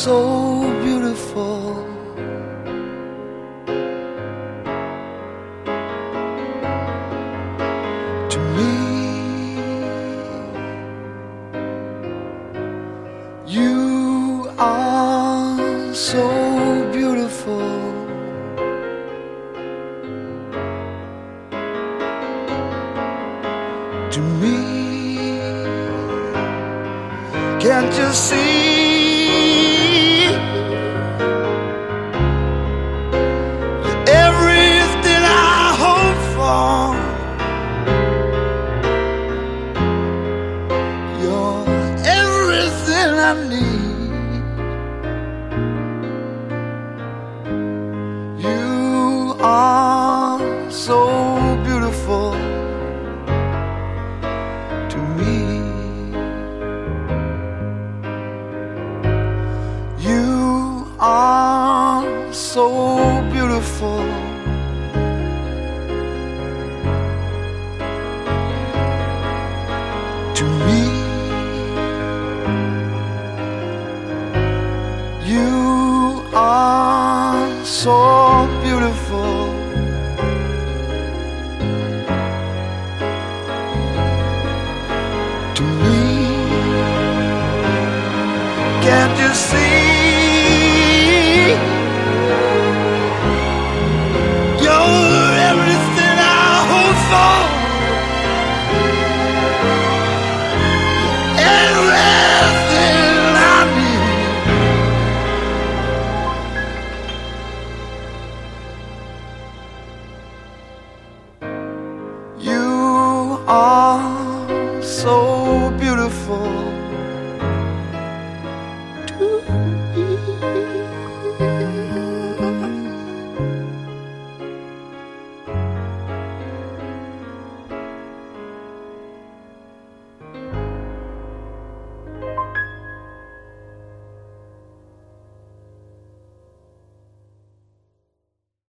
so beautiful. To me, you are so beautiful. To me, can't you see? You're everything I hope for. You're everything I need. You are so beautiful to me. You are so beautiful. To me, you are so beautiful. To me, can't you see? You're everything I hope for. Everything I need. You are so beautiful.